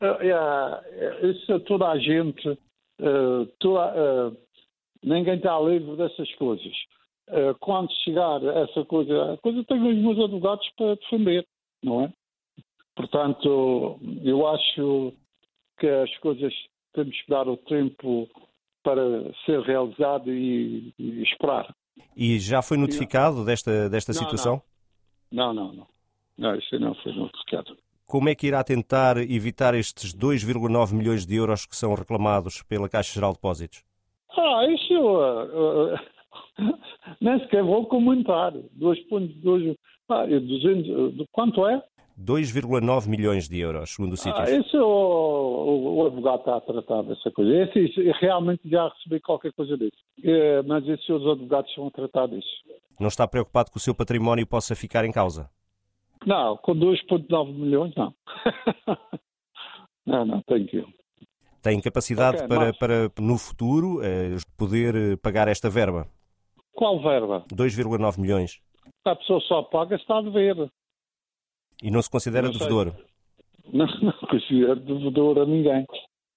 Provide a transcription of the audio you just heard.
Isso toda a gente, ninguém está livre dessas coisas. Quando chegar essa coisa, a coisa tem os meus advogados para defender, não é? Portanto, eu acho que as coisas temos que dar o tempo para ser realizado e esperar. E já foi notificado desta situação? Não. Não, isso não foi notificado. Como é que irá tentar evitar estes 2,9 milhões de euros que são reclamados pela Caixa Geral de Depósitos? Isso nem sequer vou comentar. 2,2... 200... Quanto é? 2,9 milhões de euros, segundo o Sítios. Isso o advogado está a tratar dessa coisa. Realmente já recebi qualquer coisa disso. Mas esses os advogados estão a tratar disso. Não está preocupado que o seu património possa ficar em causa? Não, com 2,9 milhões não. Não, tenho que ir. Tem capacidade para, no futuro, poder pagar esta verba? Qual verba? 2,9 milhões. A pessoa só paga se está a dever. E não se considera devedor? Não considero devedor a ninguém.